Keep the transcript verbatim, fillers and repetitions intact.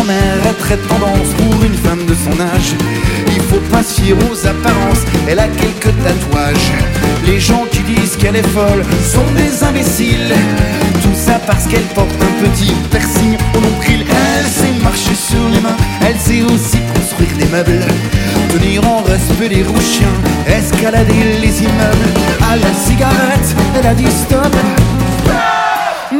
mère est très tendance pour une femme de son âge. Il faut pas se fier aux apparences, elle a quelques tatouages. Les gens qui disent qu'elle est folle sont des imbéciles. Tout ça parce qu'elle porte un petit piercing au nombril. Elle sait marcher sur les mains, elle sait aussi construire des meubles, tenir en respect les roues chiens, escalader les immeubles. À la cigarette, elle a dit stop.